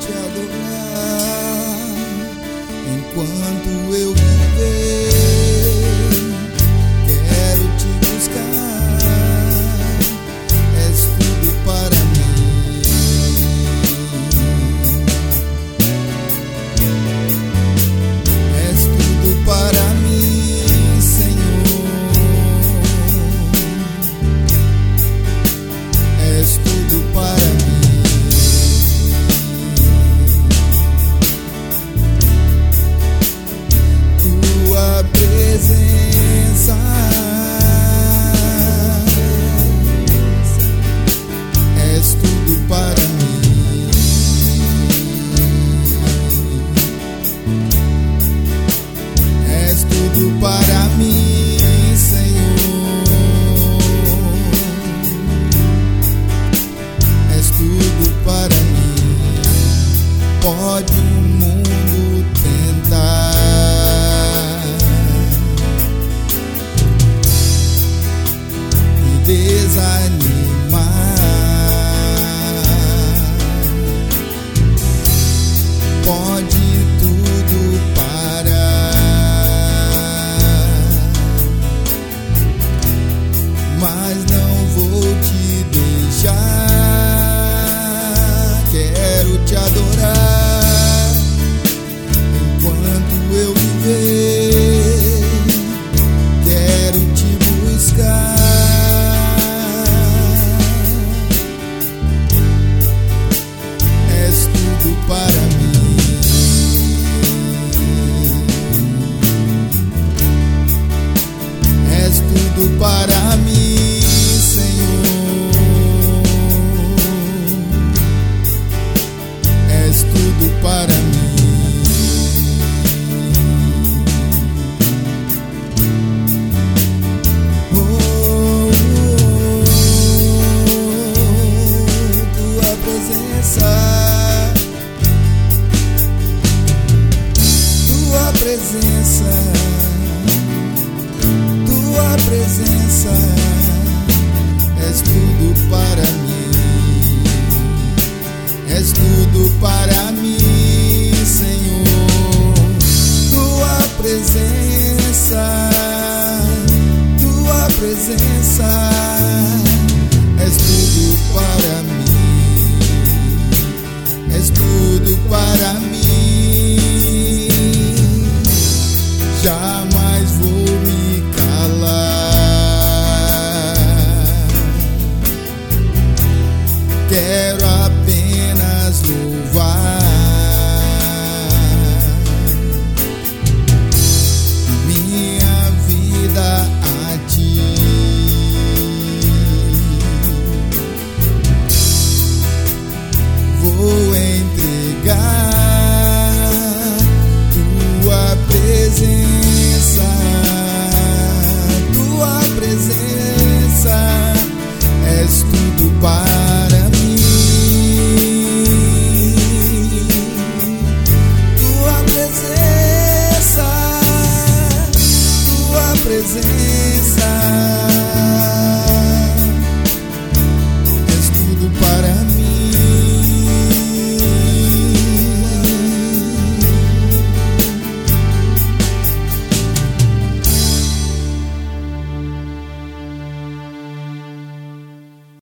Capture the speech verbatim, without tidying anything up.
te adorar enquanto eu viver. Quero te buscar, és tudo para mim. És tudo para mim, Senhor. És tudo para mim. Tua presença és tudo para mim. És tudo para mim, Senhor. És tudo para mim. Pode o mundo tentar me desanimar, pode tudo parar, mas não vou te deixar. Quero te adorar enquanto eu viver. Quero te buscar, és tudo para mim. És tudo para mim, Senhor. És tudo para mim. Oh, tua presença, tua presença, tua presença, és tudo para mim. És tudo para mim, Senhor. Tua presença, tua presença, és tudo para mim. És tudo para mim. Jamais vou me calar. Quero